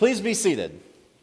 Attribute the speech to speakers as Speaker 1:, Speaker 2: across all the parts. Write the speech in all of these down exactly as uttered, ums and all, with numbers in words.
Speaker 1: Please be seated.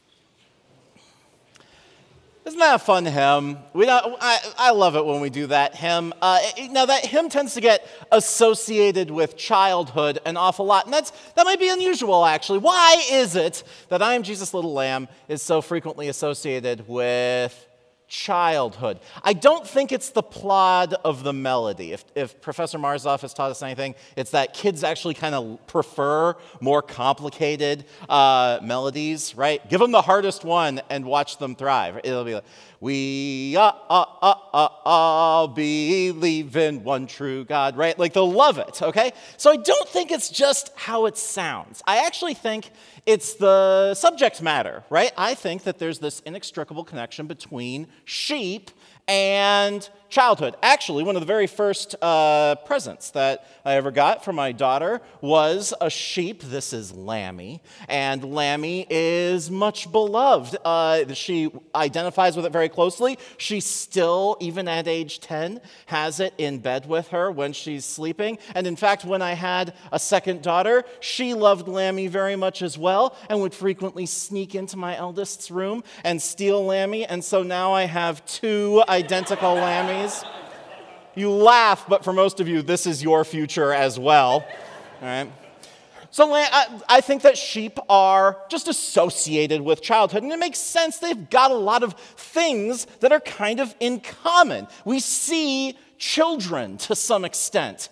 Speaker 1: Isn't that a fun hymn? We don't, I, I love it when we do that hymn. Uh, now, that hymn tends to get associated with childhood an awful lot, and that's that might be unusual, actually. Why is it that I Am Jesus, Little Lamb is so frequently associated with childhood? I don't think it's the plod of the melody. If, if Professor Marzoff has taught us anything, it's that kids actually kind of prefer more complicated uh, melodies, right? Give them the hardest one and watch them thrive. It'll be like, we uh, uh, uh, uh, all believe in one true God, right? Like they'll love it, okay? So I don't think it's just how it sounds. I actually think it's the subject matter, right? I think that there's this inextricable connection between sheep and childhood. Actually, one of the very first uh, presents that I ever got from my daughter was a sheep. This is Lammy, and Lammy is much beloved. Uh, she identifies with it very closely. She still, even at age ten, has it in bed with her when she's sleeping. And in fact, when I had a second daughter, she loved Lammy very much as well and would frequently sneak into my eldest's room and steal Lammy. And so now I have two identical Lammies. You laugh, but for most of you, this is your future as well. All right. So I think that sheep are just associated with childhood, and it makes sense. They've got a lot of things that are kind of in common. We see children, to some extent,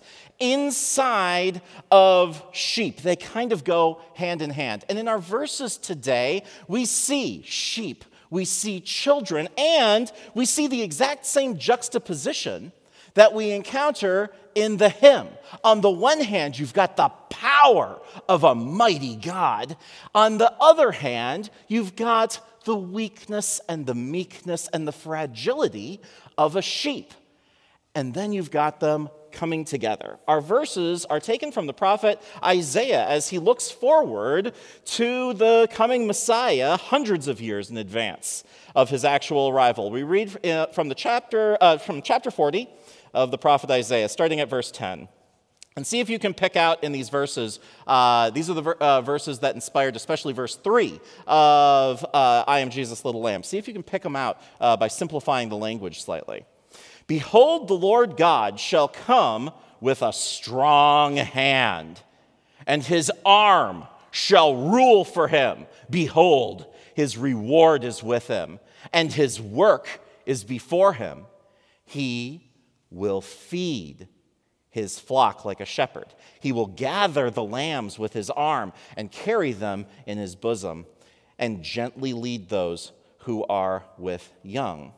Speaker 1: inside of sheep. They kind of go hand in hand. And in our verses today, we see sheep, we see children, and we see the exact same juxtaposition that we encounter in the hymn. On the one hand, you've got the power of a mighty God. On the other hand, you've got the weakness and the meekness and the fragility of a sheep. And then you've got them coming together. Our verses are taken from the prophet Isaiah as he looks forward to the coming Messiah hundreds of years in advance of his actual arrival. We read from the chapter uh, from chapter forty of the prophet Isaiah, starting at verse ten. And see if you can pick out in these verses, uh, these are the ver- uh, verses that inspired especially verse three of uh, I Am Jesus, Little Lamb. See if you can pick them out uh, by simplifying the language slightly. Behold, the Lord God shall come with a strong hand, and his arm shall rule for him. Behold, his reward is with him, and his work is before him. He will feed his flock like a shepherd. He will gather the lambs with his arm and carry them in his bosom, and gently lead those who are with young.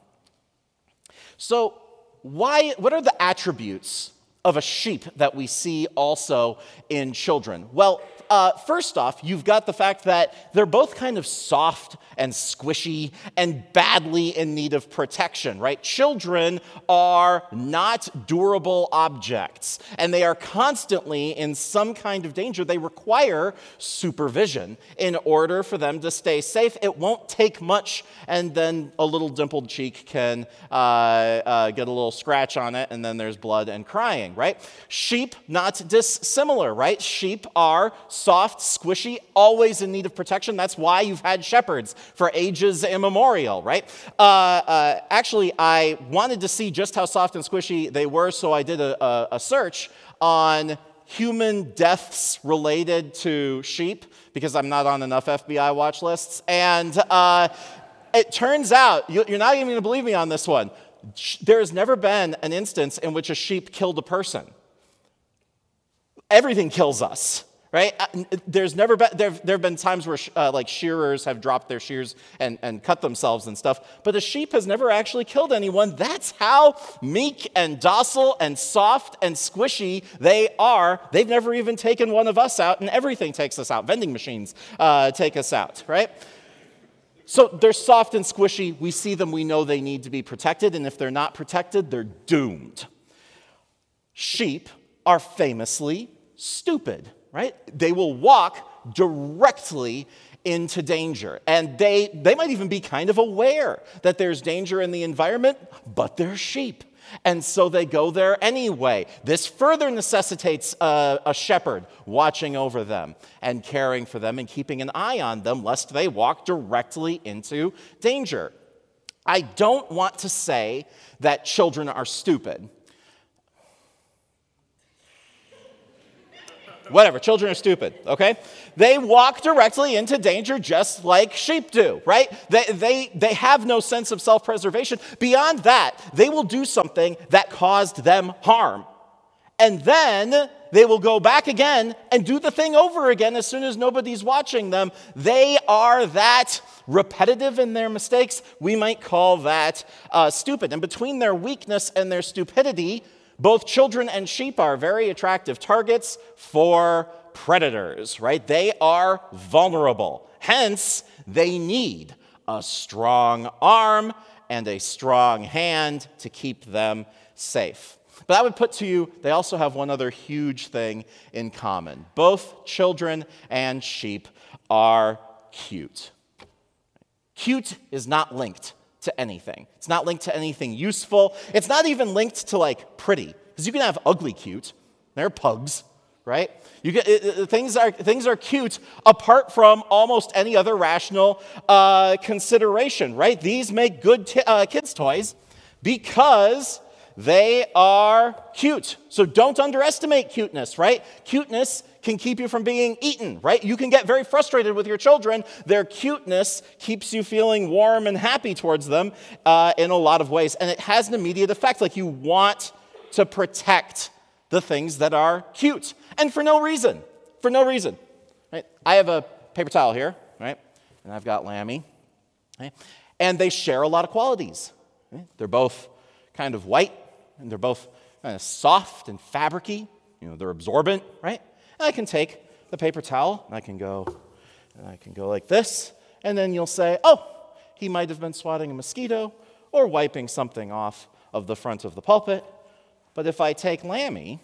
Speaker 1: So, Why? What are the attributes of a sheep that we see also in children? Well, uh, first off, you've got the fact that they're both kind of soft and squishy and badly in need of protection, right? Children are not durable objects, and they are constantly in some kind of danger. They require supervision in order for them to stay safe. It won't take much, and then a little dimpled cheek can uh, uh, get a little scratch on it, and then there's blood and crying, right? Sheep, not dissimilar, right? Sheep are soft, squishy, always in need of protection. That's why you've had shepherds for ages immemorial, right? Uh, uh, actually, I wanted to see just how soft and squishy they were, so I did a, a, a search on human deaths related to sheep, because I'm not on enough F B I watch lists. And uh, it turns out, you, you're not even going to believe me on this one, there has never been an instance in which a sheep killed a person. Everything kills us, right? There's never been, there, there have been times where uh, like shearers have dropped their shears and, and cut themselves and stuff, but a sheep has never actually killed anyone. That's how meek and docile and soft and squishy they are. They've never even taken one of us out, and everything takes us out. Vending machines uh, take us out, right? So they're soft and squishy. We see them, we know they need to be protected, and if they're not protected, they're doomed. Sheep are famously stupid, right? They will walk directly into danger, and they, they might even be kind of aware that there's danger in the environment, but they're sheep. And so they go there anyway. This further necessitates a, a shepherd watching over them and caring for them and keeping an eye on them lest they walk directly into danger. I don't want to say that children are stupid. Whatever, children are stupid, okay? They walk directly into danger just like sheep do, right? They, they, they have no sense of self-preservation. Beyond that, they will do something that caused them harm. And then they will go back again and do the thing over again as soon as nobody's watching them. They are that repetitive in their mistakes. We might call that uh, stupid. And between their weakness and their stupidity, both children and sheep are very attractive targets for predators, right? They are vulnerable. Hence, they need a strong arm and a strong hand to keep them safe. But I would put to you, they also have one other huge thing in common. Both children and sheep are cute. Cute is not linked to anything. It's not linked to anything useful. It's not even linked to like pretty, because you can have ugly cute. They're pugs, right? You get, it, it, things are things are cute apart from almost any other rational uh, consideration, right? These make good t- uh, kids' toys because they are cute. So don't underestimate cuteness, right? Cuteness can keep you from being eaten, right? You can get very frustrated with your children. Their cuteness keeps you feeling warm and happy towards them uh, in a lot of ways. And it has an immediate effect. Like you want to protect the things that are cute. And for no reason. For no reason. Right? I have a paper towel here, right? And I've got Lammy. Right? And they share a lot of qualities. Right? They're both kind of white, and they're both kind of soft and fabricy. You know, they're absorbent, right? And I can take the paper towel, and I can go, and I can go like this, and then you'll say, oh, he might have been swatting a mosquito or wiping something off of the front of the pulpit. But if I take Lammy,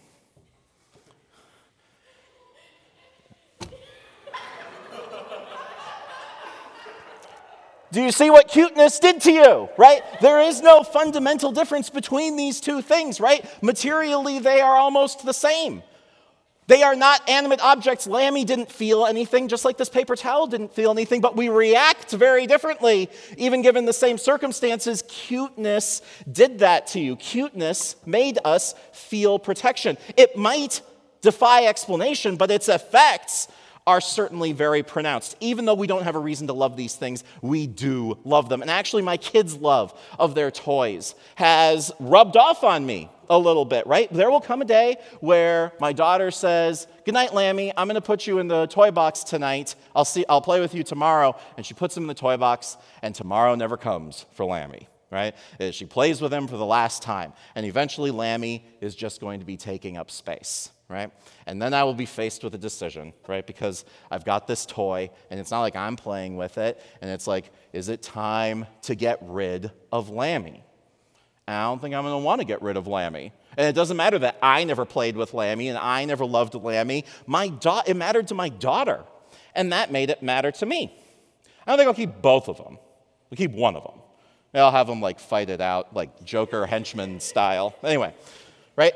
Speaker 1: do you see what cuteness did to you, right? There is no fundamental difference between these two things, right? Materially, they are almost the same. They are not animate objects. Lammy didn't feel anything, just like this paper towel didn't feel anything, but we react very differently, even given the same circumstances. Cuteness did that to you. Cuteness made us feel protection. It might defy explanation, but its effects are certainly very pronounced. Even though we don't have a reason to love these things, we do love them. And actually, my kids' love of their toys has rubbed off on me a little bit, right? There will come a day where my daughter says, "Good night, Lammy. I'm going to put you in the toy box tonight. I'll see. I'll play with you tomorrow." And she puts him in the toy box, and tomorrow never comes for Lammy, right? She plays with him for the last time, and eventually Lammy is just going to be taking up space, right? And then I will be faced with a decision, right? Because I've got this toy, and it's not like I'm playing with it, and it's like, is it time to get rid of Lammy? And I don't think I'm going to want to get rid of Lammy. And it doesn't matter that I never played with Lammy, and I never loved Lammy. My da- it mattered to my daughter, and that made it matter to me. I don't think I'll keep both of them. I'll keep one of them. Maybe I'll have them like fight it out, like Joker henchman style. Anyway, right?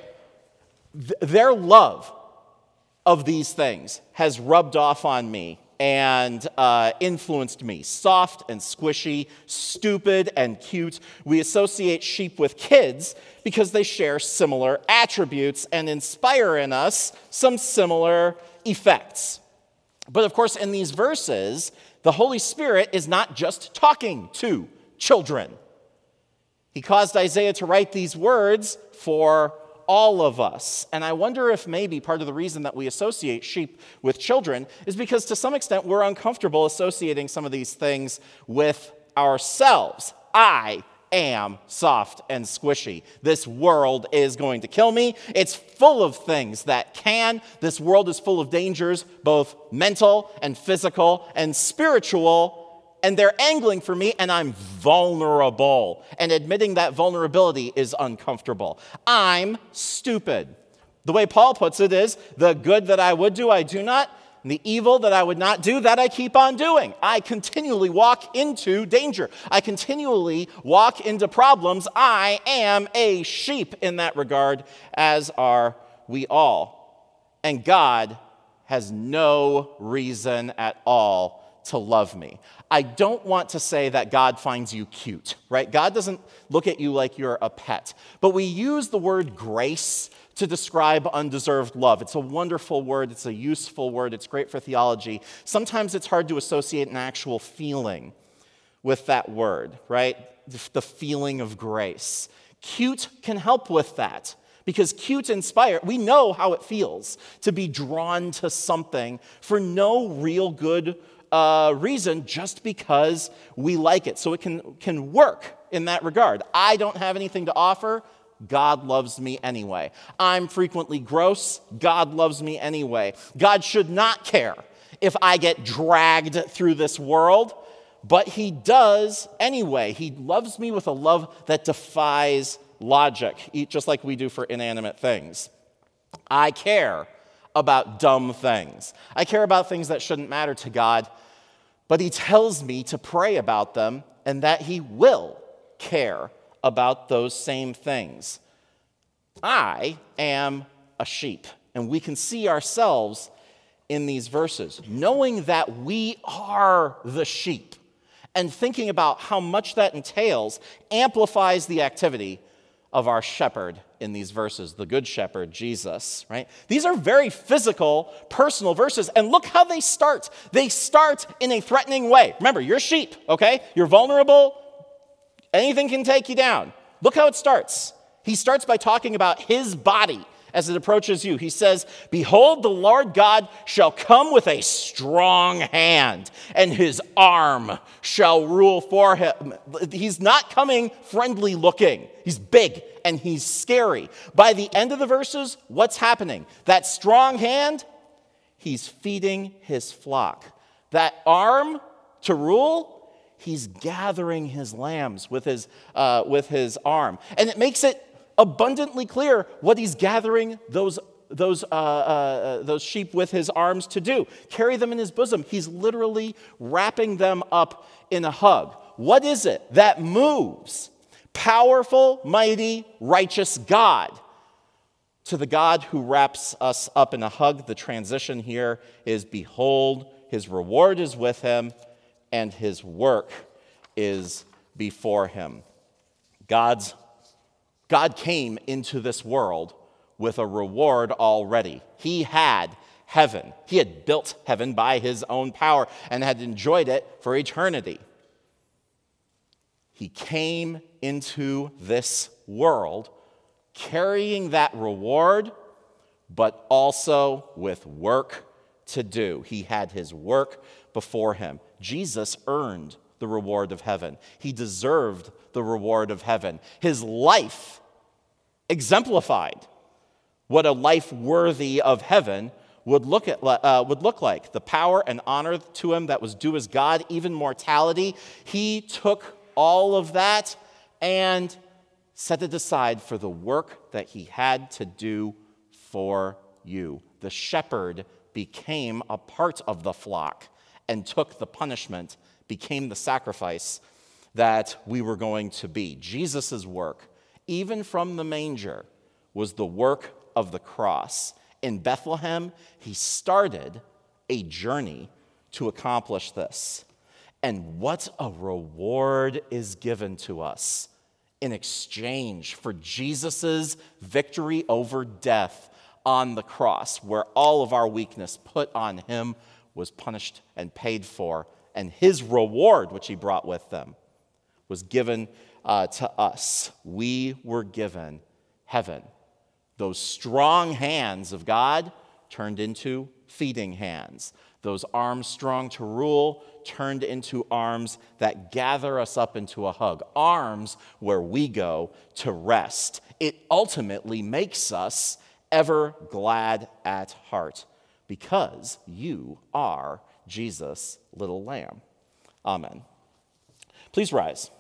Speaker 1: Th- their love of these things has rubbed off on me and uh, influenced me. Soft and squishy, stupid and cute. We associate sheep with kids because they share similar attributes and inspire in us some similar effects. But of course, in these verses, the Holy Spirit is not just talking to children. He caused Isaiah to write these words for all of us. And I wonder if maybe part of the reason that we associate sheep with children is because to some extent we're uncomfortable associating some of these things with ourselves. I am soft and squishy. This world is going to kill me. It's full of things that can. This world is full of dangers, both mental and physical and spiritual. And they're angling for me, and I'm vulnerable. And admitting that vulnerability is uncomfortable. I'm stupid. The way Paul puts it is, the good that I would do, I do not. And the evil that I would not do, that I keep on doing. I continually walk into danger. I continually walk into problems. I am a sheep in that regard, as are we all. And God has no reason at all to love me. I don't want to say that God finds you cute, right? God doesn't look at you like you're a pet. But we use the word grace to describe undeserved love. It's a wonderful word. It's a useful word. It's great for theology. Sometimes it's hard to associate an actual feeling with that word, right? The feeling of grace. Cute can help with that because cute inspire. We know how it feels to be drawn to something for no real good uh, reason, just because we like it. So it can, can work in that regard. I don't have anything to offer. God loves me anyway. I'm frequently gross. God loves me anyway. God should not care if I get dragged through this world, but he does anyway. He loves me with a love that defies logic, just like we do for inanimate things. I care about dumb things. I care about things that shouldn't matter to God, but he tells me to pray about them and that he will care about those same things. I am a sheep, and we can see ourselves in these verses, knowing that we are the sheep, and thinking about how much that entails amplifies the activity of our shepherd in these verses, the good shepherd, Jesus, right? These are very physical, personal verses, and look how they start. They start in a threatening way. Remember, you're sheep, okay? You're vulnerable. Anything can take you down. Look how it starts. He starts by talking about his body as it approaches you. He says, "Behold, the Lord God shall come with a strong hand, and his arm shall rule for him." He's not coming friendly looking. He's big and he's scary. By the end of the verses, what's happening? That strong hand, he's feeding his flock. That arm to rule, he's gathering his lambs with his, uh, with his arm. And it makes it abundantly clear what he's gathering those, those, uh, uh, those sheep with his arms to do. Carry them in his bosom. He's literally wrapping them up in a hug. What is it that moves powerful, mighty, righteous God to the God who wraps us up in a hug? The transition here is, behold, his reward is with him, and his work is before him. God's, God came into this world with a reward already. He had heaven. He had built heaven by his own power and had enjoyed it for eternity. He came into this world carrying that reward, but also with work to do. He had his work before him. Jesus earned the reward of heaven. He deserved the reward of heaven. His life exemplified what a life worthy of heaven would look at uh, would look like. The power and honor to him that was due as God, even mortality. He took all of that and set it aside for the work that he had to do for you. The shepherd became a part of the flock and took the punishment, became the sacrifice that we were going to be. Jesus' work, even from the manger, was the work of the cross. In Bethlehem, he started a journey to accomplish this. And what a reward is given to us in exchange for Jesus' victory over death on the cross, where all of our weakness put on him was punished and paid for, and his reward, which he brought with them, was given uh, to us. We were given heaven. Those strong hands of God turned into feeding hands. Those arms strong to rule turned into arms that gather us up into a hug. Arms where we go to rest. It ultimately makes us ever glad at heart because you are Jesus' little lamb. Amen. Please rise.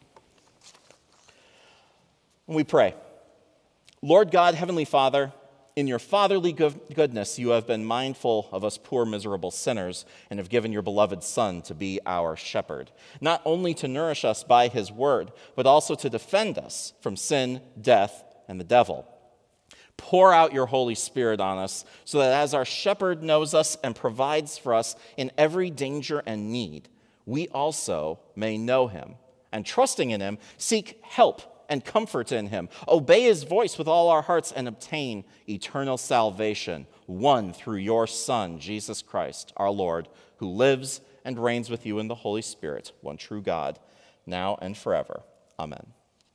Speaker 1: And we pray. Lord God, Heavenly Father, In your fatherly goodness, you have been mindful of us poor, miserable sinners and have given your beloved Son to be our shepherd, not only to nourish us by his word, but also to defend us from sin, death, and the devil. Pour out your Holy Spirit on us so that as our shepherd knows us and provides for us in every danger and need, we also may know him and, trusting in him, seek help and comfort in him, obey his voice with all our hearts, and obtain eternal salvation, won through your Son, Jesus Christ, our Lord, who lives and reigns with you in the Holy Spirit, one true God, now and forever. Amen.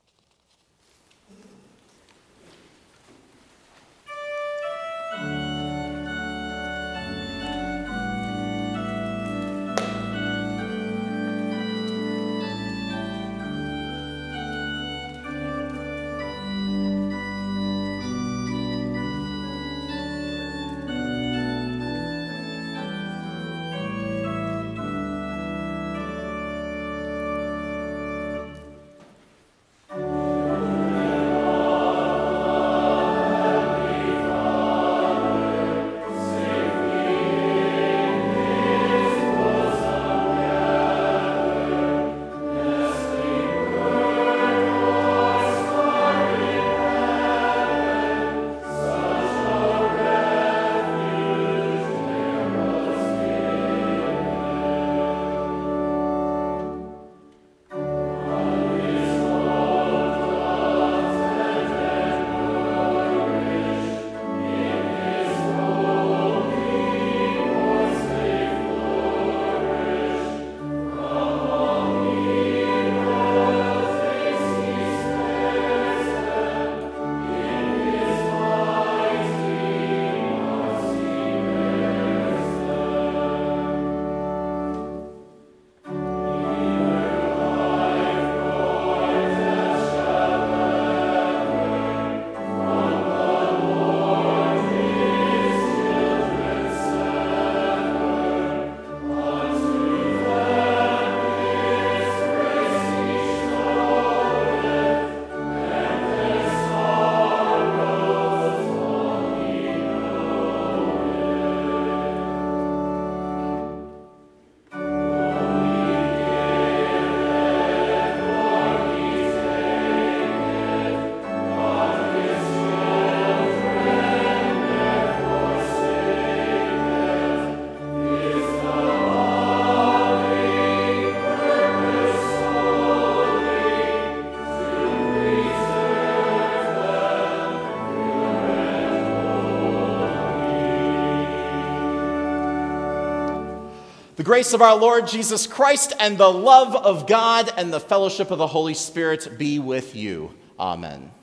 Speaker 1: The grace of our Lord Jesus Christ and the love of God and the fellowship of the Holy Spirit be with you. Amen.